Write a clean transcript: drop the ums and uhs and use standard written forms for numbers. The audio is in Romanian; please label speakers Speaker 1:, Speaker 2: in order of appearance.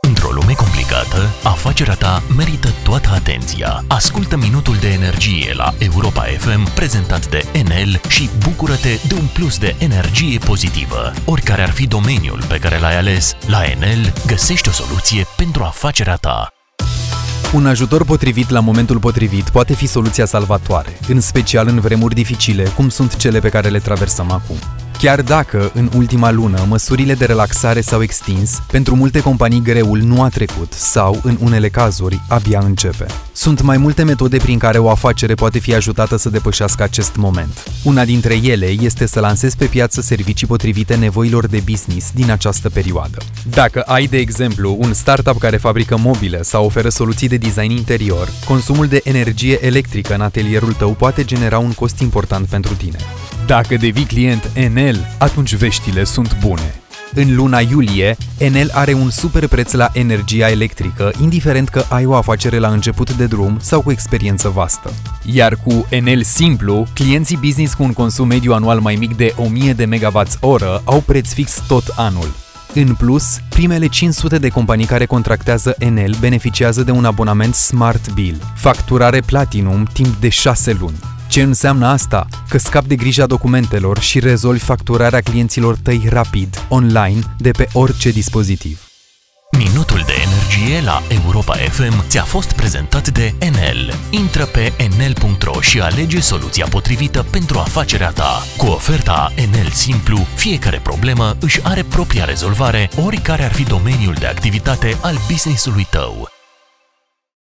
Speaker 1: Într-o lume complicată, afacerea ta merită toată atenția. Ascultă Minutul de Energie la Europa FM, prezentat de Enel și bucură-te de un plus de energie pozitivă. Oricare ar fi domeniul pe care l-ai ales, la Enel găsești o soluție pentru afacerea ta.
Speaker 2: Un ajutor potrivit la momentul potrivit poate fi soluția salvatoare, în special în vremuri dificile, cum sunt cele pe care le traversăm acum. Chiar dacă, în ultima lună, măsurile de relaxare s-au extins, pentru multe companii greul nu a trecut sau, în unele cazuri, abia începe. Sunt mai multe metode prin care o afacere poate fi ajutată să depășească acest moment. Una dintre ele este să lansezi pe piață servicii potrivite nevoilor de business din această perioadă. Dacă ai, de exemplu, un startup care fabrică mobile sau oferă soluții de design interior, consumul de energie electrică în atelierul tău poate genera un cost important pentru tine. Dacă devii client Enel, atunci veștile sunt bune. În luna iulie, Enel are un super preț la energia electrică, indiferent că ai o afacere la început de drum sau cu experiență vastă. Iar cu Enel Simplu, clienții business cu un consum mediu anual mai mic de 1000 de MWh au preț fix tot anul. În plus, primele 500 de companii care contractează Enel beneficiază de un abonament Smart Bill, facturare Platinum timp de 6 luni. Ce înseamnă asta? Că scapi de grija documentelor și rezolvi facturarea clienților tăi rapid, online, de pe orice dispozitiv.
Speaker 1: Minutul de Energie la Europa FM ți-a fost prezentat de Enel. Intră pe enel.ro și alege soluția potrivită pentru afacerea ta. Cu oferta Enel Simplu, fiecare problemă își are propria rezolvare, oricare ar fi domeniul de activitate al business-ului tău.